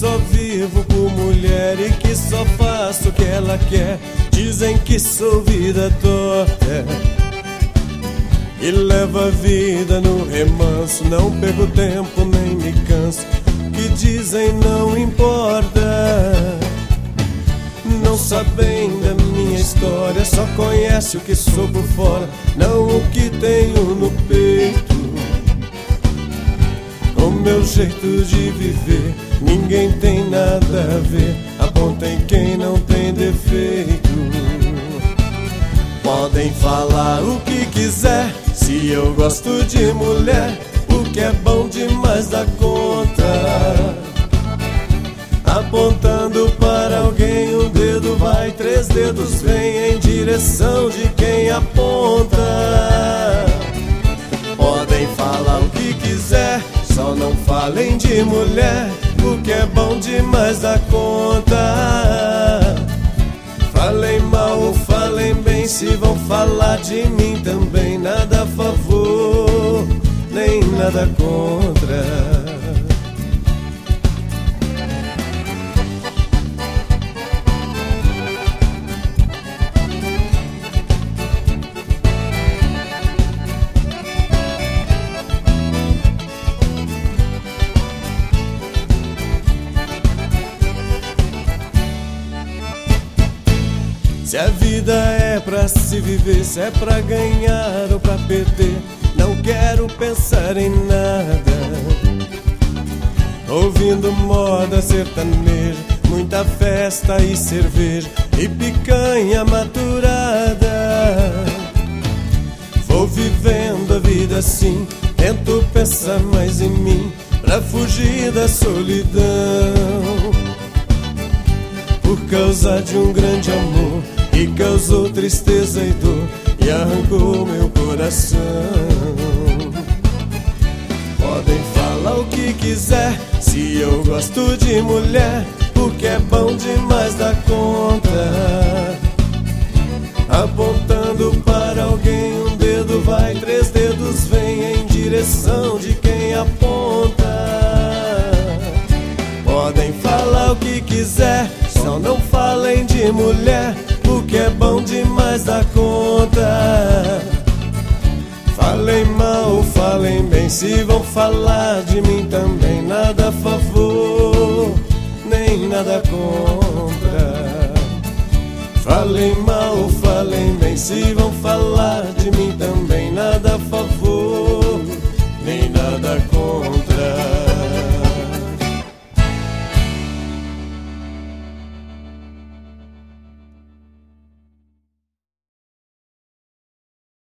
só vivo por mulher e que só faço o que ela quer. Dizem que sou vida torta e levo a vida no remanso. Não perco tempo nem me canso, que dizem não importa. Não sabem da minha história, só conhece o que sou por fora, não o que tenho no peito. O meu jeito de viver, ninguém tem nada a ver. Apontem quem não tem defeito. Podem falar o que quiser, se eu gosto de mulher, porque é bom demais da conta. Apontando para alguém, um dedo vai, 3 dedos vem em direção de quem aponta. Podem falar o que quiser, só não falem de mulher, porque é bom demais da conta. Falem mal ou falem bem, se vão falar de mim também, nada a favor, nem nada contra. Se a vida é pra se viver, se é pra ganhar ou pra perder, não quero pensar em nada. Ouvindo moda sertaneja, muita festa e cerveja e picanha maturada. Vou vivendo a vida assim, tento pensar mais em mim, pra fugir da solidão. Por causa de um grande amor que causou tristeza e dor e arrancou meu coração. Podem falar o que quiser, se eu gosto de mulher, porque é bom demais da conta. Apontando para alguém, um dedo vai, 3 dedos vem em direção de quem aponta. Podem falar o que quiser, só não falem de mulher, porque é bom demais da conta. Falem mal ou falem bem, se vão falar de mim também, nada a favor, nem nada contra. Falem mal ou falem bem, se vão falar de